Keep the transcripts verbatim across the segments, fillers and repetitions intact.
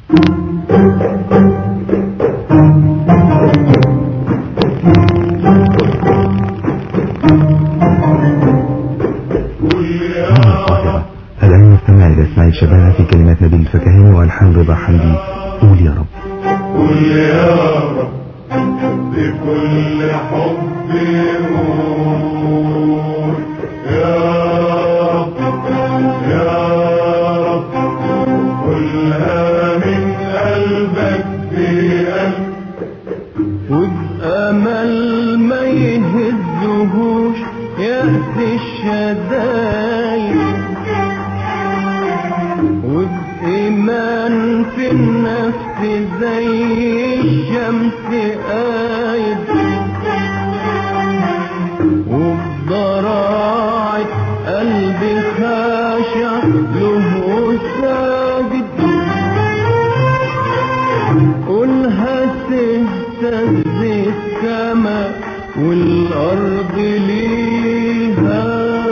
الآن نستمع إلى إسماعيل شبانة في كلمات نبيل الفكهاني والحان رضا حمدي. قول يا رب. قول يا رب بكل حب قول يا رب يا رب قولها من قلبك بقلب وبأمل ما يهزهوش يأس الشدايد، وبإيمان في النفس زي الشمس قايد، وبضراعة قلبي خاشع له ساجد، قولها تهتز السما والأرض ليها.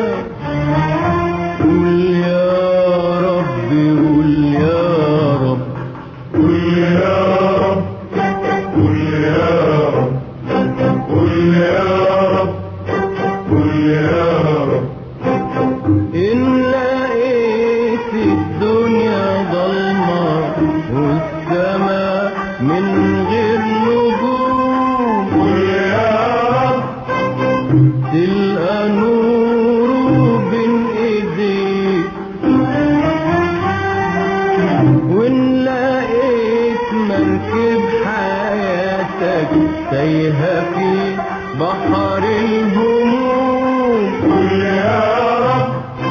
قول يا رب قول يا رب قول يا رب قول يا رب قول يا رب قول يا رب. إن لقيت الدنيا ضلمة والسما من غير نجوم، قول يا رب تلقى نور بين ايديك. وإن لقيت مركب حياتك تايهة في بحر الهموم، قول يا رب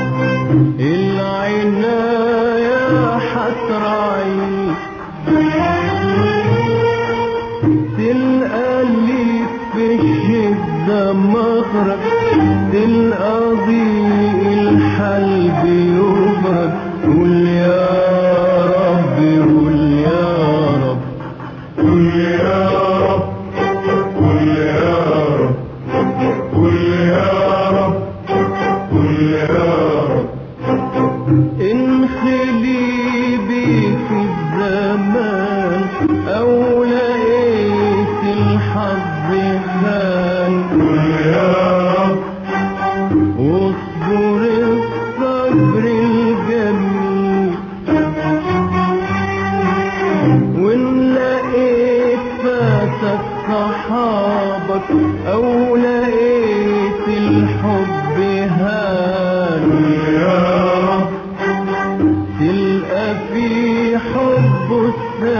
العناية هتراعيك، تلقى ليك في الشدة مخرج، تلقى ضيق الحل بيبرد. قول يا رب قول يا رب قول يا رب قول يا رب قول يا رب قول يا رب. انخلي بي في الزمان او لقيت الحظ خان، قول يا رب واصبر الصبر الجميل. وان لقيت فاتك صحابك او لقيت الحب هان، قول يا رب تلقى في حب السلام